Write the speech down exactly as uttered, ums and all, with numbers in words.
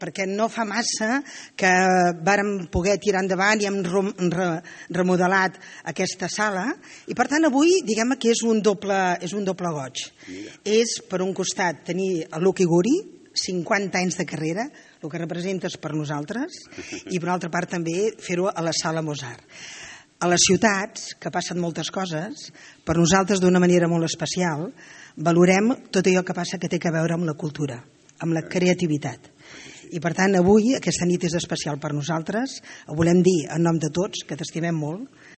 perquè no fa massa que vàrem poder tirar endavant i hem remodelat aquesta sala, i per tant avui diguem que és un doble, és un doble goig. És, per un costat, tenir el Lucky Guri, cinquanta anys de carrera, el que representes per nosaltres, i per altra part també fer-ho a la Sala Mozart. A les ciutats, que passen moltes coses, per nosaltres d'una manera molt especial, valorem tot allò que passa que té a veure amb la cultura, amb la creativitat. I per tant avui aquesta nit és especial per nosaltres, ho volem dir en nom de tots, que t'estimem molt,